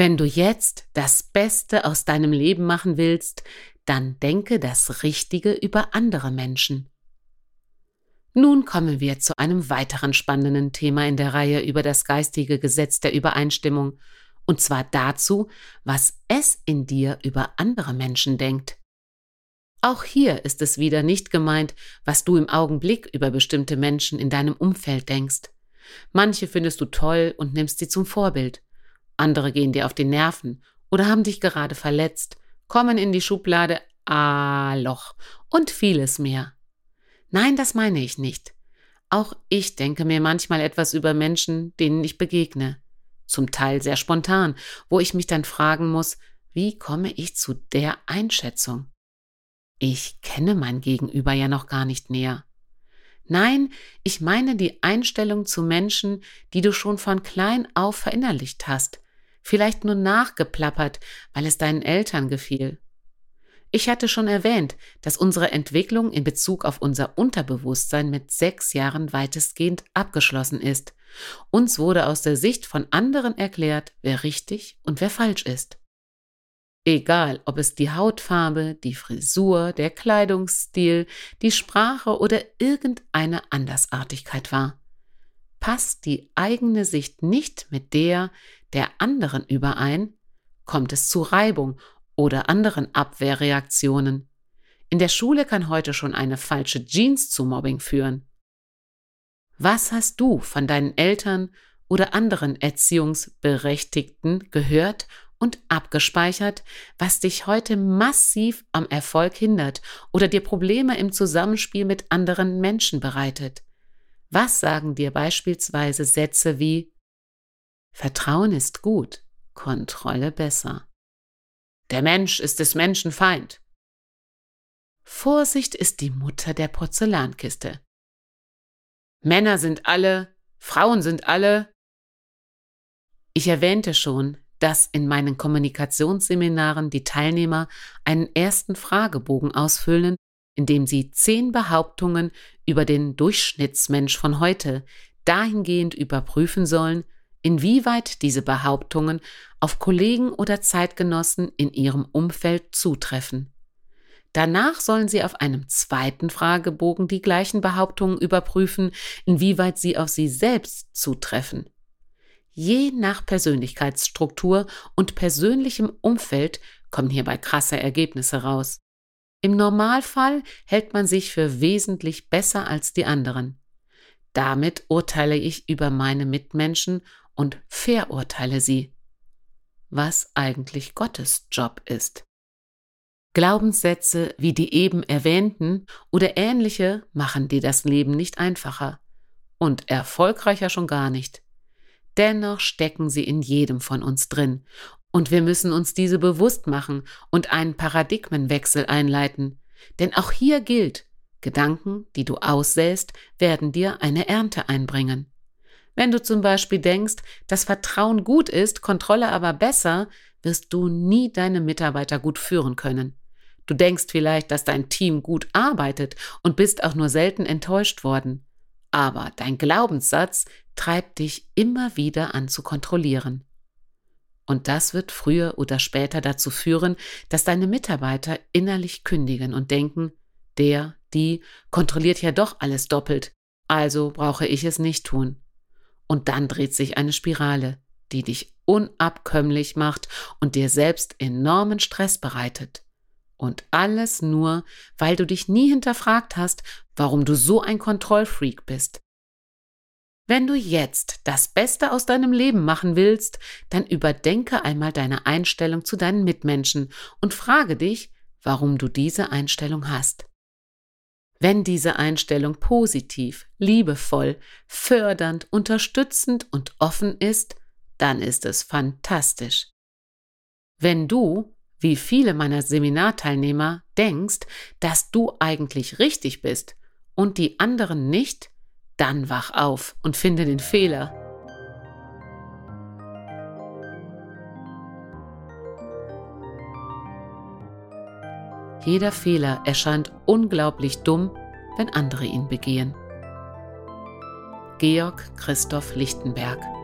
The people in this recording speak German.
Wenn du jetzt das Beste aus deinem Leben machen willst, dann denke das Richtige über andere Menschen. Nun kommen wir zu einem weiteren spannenden Thema in der Reihe über das geistige Gesetz der Übereinstimmung, und zwar dazu, was es in dir über andere Menschen denkt. Auch hier ist es wieder nicht gemeint, was du im Augenblick über bestimmte Menschen in deinem Umfeld denkst. Manche findest du toll und nimmst sie zum Vorbild. Andere gehen dir auf die Nerven oder haben dich gerade verletzt, kommen in die Schublade Loch und vieles mehr. Nein, das meine ich nicht. Auch ich denke mir manchmal etwas über Menschen, denen ich begegne. Zum Teil sehr spontan, wo ich mich dann fragen muss, wie komme ich zu der Einschätzung? Ich kenne mein Gegenüber ja noch gar nicht näher. Nein, ich meine die Einstellung zu Menschen, die du schon von klein auf verinnerlicht hast, vielleicht nur nachgeplappert, weil es deinen Eltern gefiel. Ich hatte schon erwähnt, dass unsere Entwicklung in Bezug auf unser Unterbewusstsein mit 6 Jahren weitestgehend abgeschlossen ist. Uns wurde aus der Sicht von anderen erklärt, wer richtig und wer falsch ist. Egal, ob es die Hautfarbe, die Frisur, der Kleidungsstil, die Sprache oder irgendeine Andersartigkeit war. Passt die eigene Sicht nicht mit der anderen überein, kommt es zu Reibung oder anderen Abwehrreaktionen. In der Schule kann heute schon eine falsche Jeans zu Mobbing führen. Was hast du von deinen Eltern oder anderen Erziehungsberechtigten gehört und abgespeichert, was dich heute massiv am Erfolg hindert oder dir Probleme im Zusammenspiel mit anderen Menschen bereitet? Was sagen dir beispielsweise Sätze wie Vertrauen ist gut, Kontrolle besser. Der Mensch ist des Menschen Feind. Vorsicht ist die Mutter der Porzellankiste. Männer sind alle, Frauen sind alle. Ich erwähnte schon, dass in meinen Kommunikationsseminaren die Teilnehmer einen ersten Fragebogen ausfüllen, in dem sie 10 Behauptungen über den Durchschnittsmensch von heute dahingehend überprüfen sollen, inwieweit diese Behauptungen auf Kollegen oder Zeitgenossen in ihrem Umfeld zutreffen. Danach sollen sie auf einem zweiten Fragebogen die gleichen Behauptungen überprüfen, inwieweit sie auf sie selbst zutreffen. Je nach Persönlichkeitsstruktur und persönlichem Umfeld kommen hierbei krasse Ergebnisse raus. Im Normalfall hält man sich für wesentlich besser als die anderen. Damit urteile ich über meine Mitmenschen und verurteile sie, was eigentlich Gottes Job ist. Glaubenssätze wie die eben erwähnten oder ähnliche machen dir das Leben nicht einfacher und erfolgreicher schon gar nicht. Dennoch stecken sie in jedem von uns drin und wir müssen uns diese bewusst machen und einen Paradigmenwechsel einleiten, denn auch hier gilt, Gedanken, die du aussäst, werden dir eine Ernte einbringen. Wenn du zum Beispiel denkst, dass Vertrauen gut ist, Kontrolle aber besser, wirst du nie deine Mitarbeiter gut führen können. Du denkst vielleicht, dass dein Team gut arbeitet und bist auch nur selten enttäuscht worden. Aber dein Glaubenssatz treibt dich immer wieder an zu kontrollieren. Und das wird früher oder später dazu führen, dass deine Mitarbeiter innerlich kündigen und denken, die kontrolliert ja doch alles doppelt, also brauche ich es nicht tun. Und dann dreht sich eine Spirale, die dich unabkömmlich macht und dir selbst enormen Stress bereitet. Und alles nur, weil du dich nie hinterfragt hast, warum du so ein Kontrollfreak bist. Wenn du jetzt das Beste aus deinem Leben machen willst, dann überdenke einmal deine Einstellung zu deinen Mitmenschen und frage dich, warum du diese Einstellung hast. Wenn diese Einstellung positiv, liebevoll, fördernd, unterstützend und offen ist, dann ist es fantastisch. Wenn du, wie viele meiner Seminarteilnehmer, denkst, dass du eigentlich richtig bist und die anderen nicht, dann wach auf und finde den Fehler. Jeder Fehler erscheint unglaublich dumm, wenn andere ihn begehen. Georg Christoph Lichtenberg